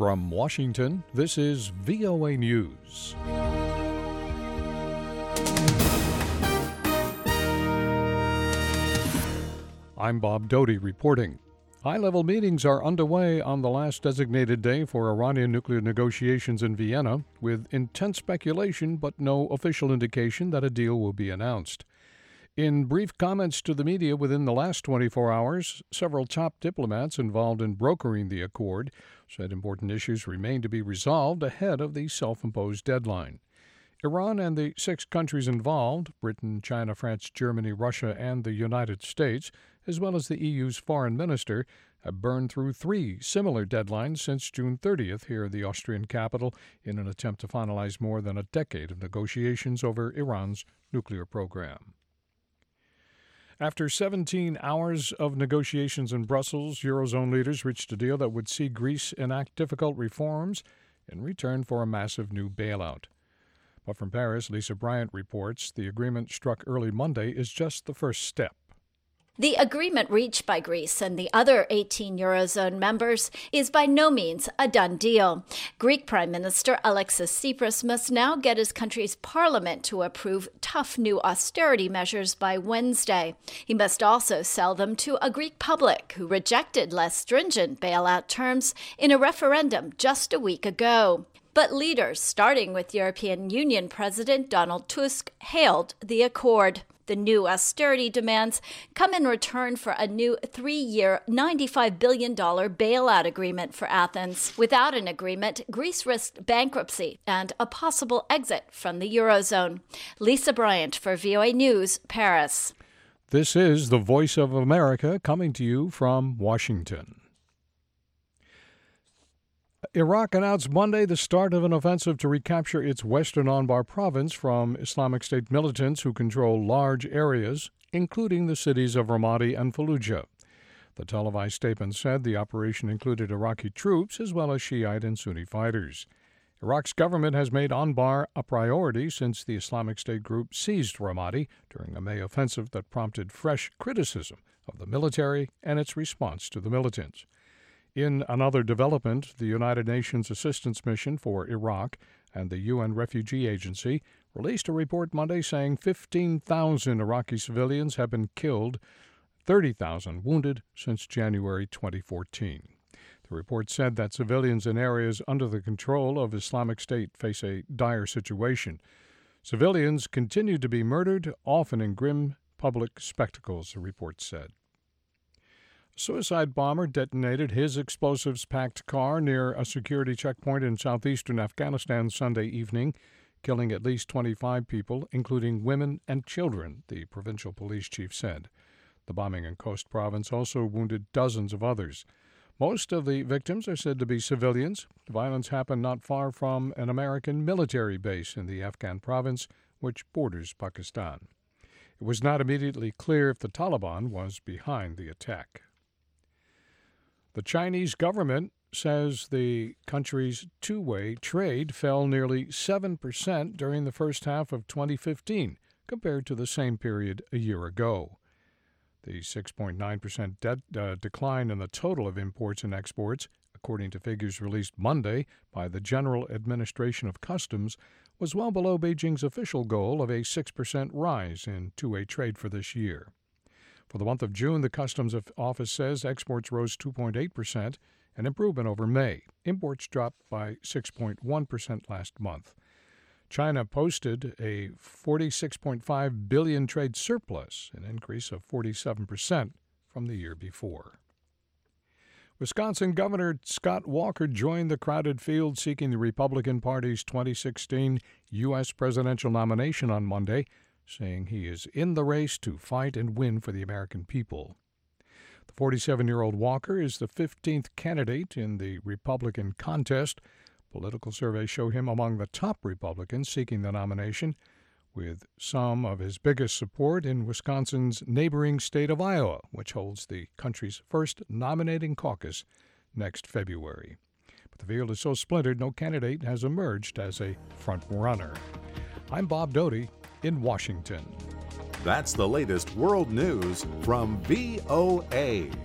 From Washington, this is VOA News. I'm Bob Doty reporting. High-level meetings are underway on the last designated day for Iranian nuclear negotiations in Vienna, with intense speculation but no official indication that a deal will be announced. In brief comments to the media within the last 24 hours, several top diplomats involved in brokering the accord said important issues remain to be resolved ahead of the self-imposed deadline. Iran and the 6 countries involved, Britain, China, France, Germany, Russia, and the United States, as well as the EU's foreign minister, have burned through 3 similar deadlines since June 30th here in the Austrian capital in an attempt to finalize more than a decade of negotiations over Iran's nuclear program. After 17 hours of negotiations in Brussels, Eurozone leaders reached a deal that would see Greece enact difficult reforms in return for a massive new bailout. But from Paris, Lisa Bryant reports the agreement struck early Monday is just the first step. The agreement reached by Greece and the other 18 Eurozone members is by no means a done deal. Greek Prime Minister Alexis Tsipras must now get his country's parliament to approve tough new austerity measures by Wednesday. He must also sell them to a Greek public who rejected less stringent bailout terms in a referendum just a week ago. But leaders, starting with European Union President Donald Tusk, hailed the accord. The new austerity demands come in return for a new 3-year, $95 billion bailout agreement for Athens. Without an agreement, Greece risked bankruptcy and a possible exit from the Eurozone. Lisa Bryant for VOA News, Paris. This is the Voice of America coming to you from Washington. Iraq announced Monday the start of an offensive to recapture its western Anbar province from Islamic State militants who control large areas, including the cities of Ramadi and Fallujah. The televised statement said the operation included Iraqi troops as well as Shiite and Sunni fighters. Iraq's government has made Anbar a priority since the Islamic State group seized Ramadi during a May offensive that prompted fresh criticism of the military and its response to the militants. In another development, the United Nations Assistance Mission for Iraq and the UN Refugee Agency released a report Monday saying 15,000 Iraqi civilians have been killed, 30,000 wounded since January 2014. The report said that civilians in areas under the control of Islamic State face a dire situation. Civilians continue to be murdered, often in grim public spectacles, the report said. A suicide bomber detonated his explosives-packed car near a security checkpoint in southeastern Afghanistan Sunday evening, killing at least 25 people, including women and children, the provincial police chief said. The bombing in Khost province also wounded dozens of others. Most of the victims are said to be civilians. The violence happened not far from an American military base in the Afghan province, which borders Pakistan. It was not immediately clear if the Taliban was behind the attack. The Chinese government says the country's two-way trade fell nearly 7% during the first half of 2015 compared to the same period a year ago. The 6.9% decline in the total of imports and exports, according to figures released Monday by the General Administration of Customs, was well below Beijing's official goal of a 6% rise in two-way trade for this year. For the month of June, the Customs Office says exports rose 2.8%, an improvement over May. Imports dropped by 6.1% last month. China posted a $46.5 billion trade surplus, an increase of 47% from the year before. Wisconsin Governor Scott Walker joined the crowded field seeking the Republican Party's 2016 U.S. presidential nomination on Monday, saying he is in the race to fight and win for the American people. The 47-year-old Walker is the 15th candidate in the Republican contest. Political surveys show him among the top Republicans seeking the nomination, with some of his biggest support in Wisconsin's neighboring state of Iowa, which holds the country's first nominating caucus next February. But the field is so splintered, no candidate has emerged as a front runner. I'm Bob Doty in Washington. That's the latest world news from VOA.